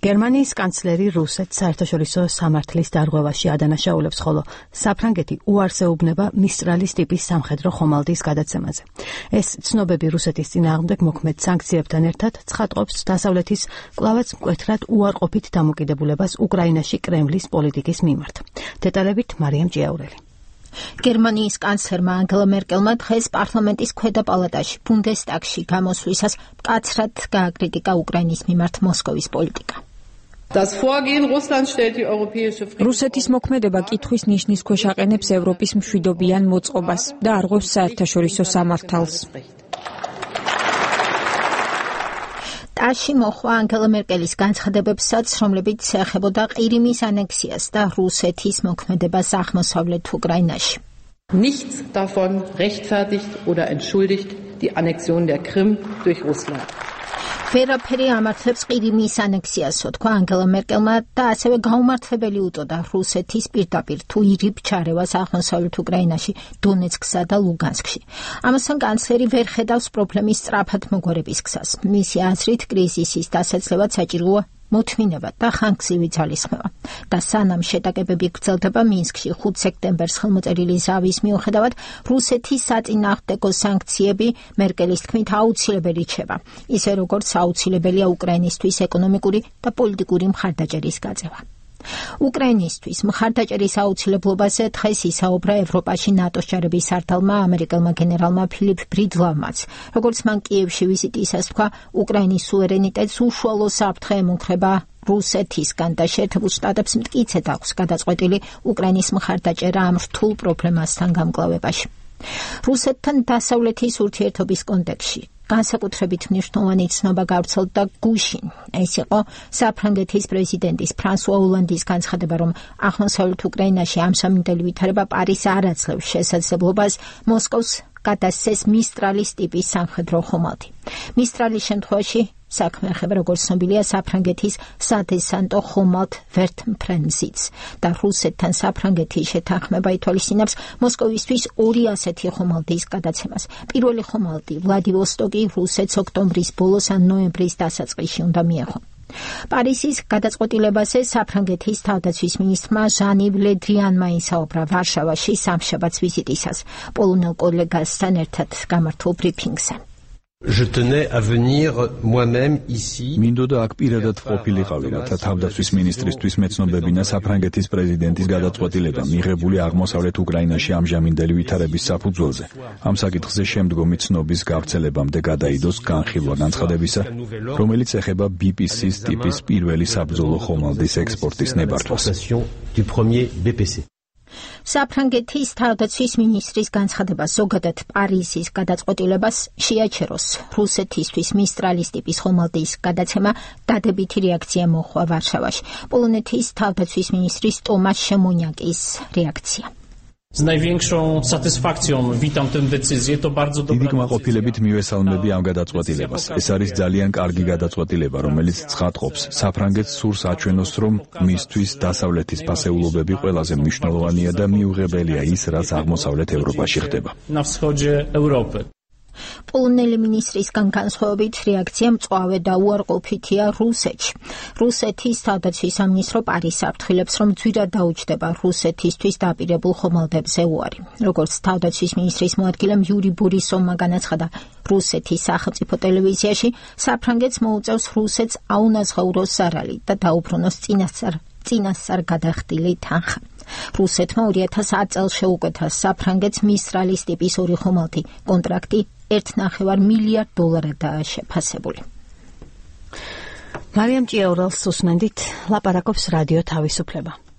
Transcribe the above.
გერმანიის კანცლერი რუსეთს საერთაშორისო სამართლის დარღვევაში ადანაშაულებს, ხოლო საფრანგეთი უარს ეუბნება მისტრალის ტიპის სამხედრო ხომალდის გადაცემაზე. ეს ცნობები რუსეთის წინააღმდეგ მოქმედ სანქციებთან ერთად ცხადყოფს დასავლეთის კვლავაც მკვეთრად უარყოფით დამოკიდებულებას უკრაინაში კრემლის პოლიტიკის მიმართ. დეტალებით მარიამ ჭიაურელი. გერმანიის კანცლერმა ანგელა მერკელმა დღეს პარლამენტის ქვედა პალატაში ბუნდესტაგში გამოსვლისას მკაცრად გააკრიტიკა უკრაინის მიმართ მოსკოვის პოლიტიკა. რუსეთის მოქმედება კითხვის ნიშნის ქვეშ აყენებს ევროპის მშვიდობიან მოწყობას და არღვევს საერთაშორისო სამართალს. ტაში მოხვა ანგელა მერკელის განცხადებებსაც, რომლებიც ეხებოდა ყირიმის ანექსიას და რუსეთის მოქმედებას აღმოსავლეთ უკრაინაში. Nichts davon rechtfertigt oder entschuldigt die Annexion der Krim durch Russland. ვერაფერი ამართლებს ყირიმის ანექსიასო, თქვა ანგელა მერკელმა და ასევე გაუმართლებელი უწოდა რუსეთის პირდაპირ თუ ირიბ ჩარევას აღმოსავლეთ უკრაინაში, დონეცკსა და ლუგანსკში. ამასთან კანცლერი ვერ ხედავს პრობლემის სწრაფად მოგვარების გზას. მისი აზრით კრიზისის დასაძლევად საჭიროა მოთმინება და ხანგრძლივი ძალისხმევა. და სანამ შეტაკებები გრძელდება მინსკში 5 სექტემბერს ხელმოწერილი ზავის მიუხედავად, რუსეთის საწინააღმდეგო სანქციები მერკელის თქმით აუცილებელი რჩება, ისე როგორც აუცილებელია უკრაინისთვის ეკონომიკური და პოლიტიკური მხარდაჭერის გაწევა. უკრაინისთვის მხარდაჭერის აუცილებლობაზე დღეს ისაუბრა ევროპაში ნატოს ჯარების სარდალმა ამერიკელმა გენერალმა ფილიპ ბრიდლავმაც. როგორც მან კიევში ვიზიტისას თქვა, უკრაინის სუვერენიტეტს უშუალო საფრთხე ემუქრება რუსეთისგან და შეერთებულ შტატებს მტკიცედ აქვს გადაწყვეტილი უკრაინის მხარდაჭერა ამ რთულ პრობლემასთან გამკლავებაში. რუსეთთან დასავლეთის ურთიერთობის კონტექსტში განსაკუთრებით მნიშვნელოვანი ცნობა გავრცელდა გუშინ. ეს იყო საფრანგეთის პრეზიდენტის ფრანსუა ოლანდის განცხადება, რომ აღმოსავლეთ უკრაინაში ამ სამინდელი ვითარება პარიზს არ აძლევს შესაძლებლობას მოსკოვს გადასცეს მისტრალის ტიპის სამხედრო ხომალდი. მისტრალის შემთხვევაში საქმე ეხება, როგორც ცნობილია, საფრანგეთის სადესანტო ხომალდ ვერტმფრენზიც და რუსეთთან საფრანგეთის შეთანხმება ითვალისწინებს მოსკოვისთვის ორი ასეთი ხომალდის გადაცემას. პირველი ხომალდი ვლადივოსტოკი რუსეთს ოქტომბრის ბოლოს ან ნოემბრის დასაწყისში უნდა მიეღო. პარიზის გადაწყვეტილებაზე საფრანგეთის თავდაცვის მინისტრმა ჟან-ივ ლე დრიანმა ისაუბრა ვარშავაში სამშაბათს ვიზიტისას პოლონელ კოლეგასთან ერთად გამართულ ბრიფინგზე. Je tenais à venir moi-même ici. მინდოდა აქ პირადად ყოფილიყავი, რათა თავდაცვის მინისტრისთვის მეცნობებინა საფრანგეთის პრეზიდენტის გადაწყვეტილება მიღებული აღმოსავლეთ უკრაინაში ამჟამინდელი ვითარების საფუძველზე. ამ საკითხზე შემდგომი ცნობის გავრცელებამდე გადაიდოს განხილვა განცხადებისა, რომელიც ეხება BPC-ის ტიპის პირველი საბრძოლო ხომალდის ექსპორტის ნებართვას. საფრანგეთის თავდაცვის მინისტრის განცხადება ზოგადად პარიზის გადაწყვეტილებას შეაჩეროს. რუსეთისთვის მისტრალის ტიპის ხომალდის გადაცემა დადებითი რეაქცია მოჰყვა ვარშავაში. პოლონეთის თავდაცვის მინისტრის ტომას შემონიაკის რეაქცია. Z największą satysfakcją witam tę decyzję, to bardzo dobra. დიდი კმაყოფილებით მივესალმები ამ გადაწყვეტილებას. ეს არის ძალიან კარგი გადაწყვეტილება, რომელიც ცხადყოფს საფრანგეთს სურს აჩვენოს, რომ მისთვის დასავლეთის ფასეულობები ყველაზე მნიშვნელოვანია და მიუღებელია ის, რაც აღმოსავლეთ ევროპაში ხდება. Na wschodzie Europy. პოლონელი მინისტრისგან განსხვავებით რეაქცია მწვავე და უარყოფითია რუსეთში. რუსეთის თავდაცვის სამინისტრო პარიზს აფრთხილებს, რომ ძვირად დაუჯდება რუსეთისთვის დაპირებულ ხომალდებზე უარი. როგორც თავდაცვის მინისტრის მოადგილემ იური ბორისოვმა განაცხადა რუსეთის სახელმწიფო ტელევიზიაში, საფრანგეთს მოუწევს რუსეთს აუნაზღაუროს ზარალი და დაუბრუნოს წინასწარ გადახდილი თანხა. რუსეთმა 2010 წელს შეუკვეთა საფრანგეთს მისტრალის ტიპის ორი ხომალდი. კონტრაქტი $1.5 მილიარდადაა შეფასებული. მარიამ ჭიაურელს უსმენდით, ლაპარაკობს რადიო თავისუფლება.